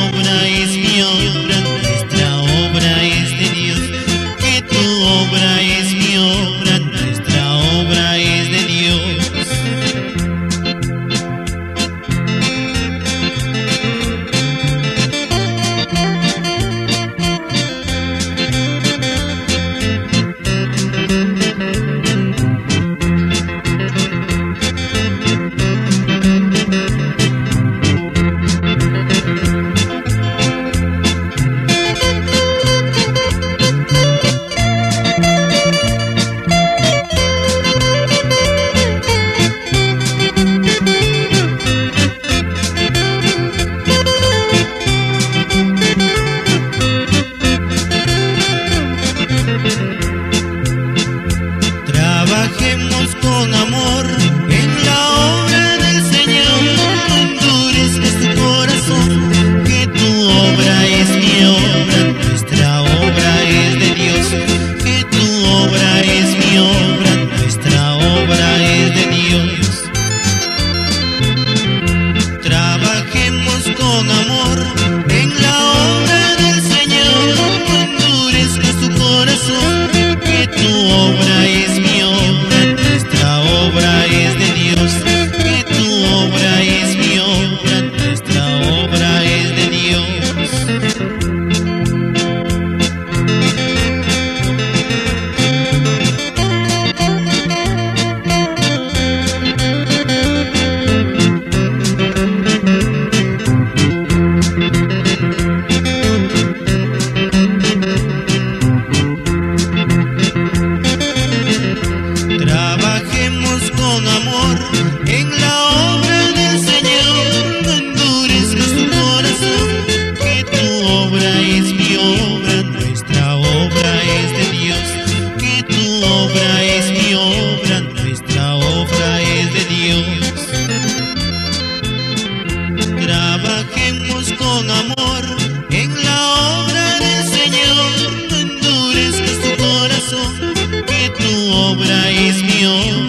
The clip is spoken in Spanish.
obra es mi obra, nuestra obra es de Dios. Que tu obra es mi obra, nuestra obra es de Dios. Trabajemos con amor en la obra del Señor. No endurezcas tu corazón, que tu obra es mi obra, nuestra obra es de Dios. Que tu obra es mi obra, nuestra obra es de Dios. Trabajemos con amor en la obra del Señor. No endurezcas tu corazón, que tu obra es mi obra, nuestra obra es de Dios. Que tu obra es mi obra, nuestra obra es de Dios. Trabajemos con amor en la obra del Señor. No endurezcas tu corazón, que tu obra es mi obra, nuestra obra es de Dios. Que tu obra es mi obra, nuestra obra es de Dios. Trabajemos con amor en la obra del Señor. No endurezcas tu corazón, que tu obra es mi obra,